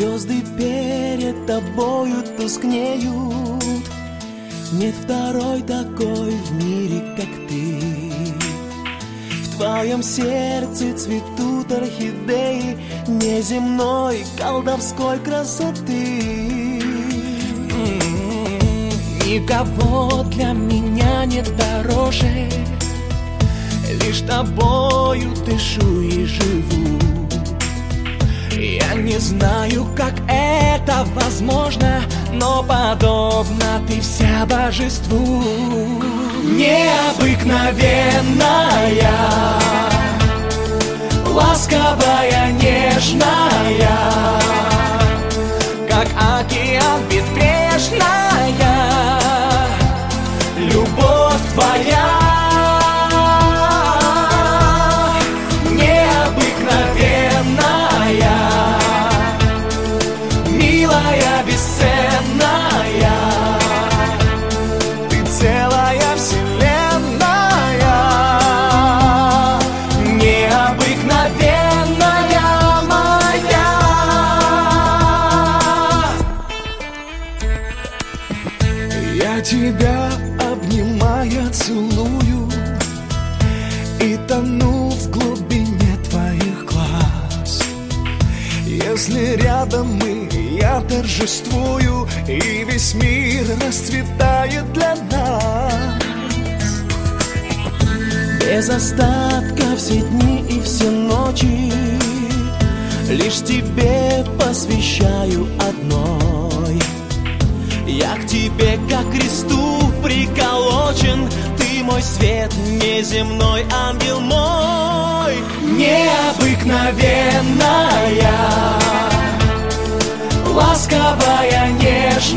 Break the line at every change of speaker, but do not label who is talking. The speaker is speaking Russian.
Звезды перед тобою тускнеют. Нет второй такой в мире, как ты. В твоем сердце цветут орхидеи неземной колдовской красоты. Никого для меня нет дороже, лишь тобою дышу и живу. Я не знаю, как это возможно, но подобна ты вся божеству. Необыкновенная, ласковая, нежная, как океан безбрежная, любовь твоя. Милая, бесценная, ты целая вселенная, необыкновенная моя. Я тебя обнимая целую и тону в глубине твоих глаз. Если рядом мы, я торжествую, и весь мир расцветает для нас. Без остатка все дни и все ночи лишь тебе посвящаю одной. Я к тебе, как к кресту приколочен, ты мой свет, неземной ангел мой. Необыкновенная, ласковая, нежная,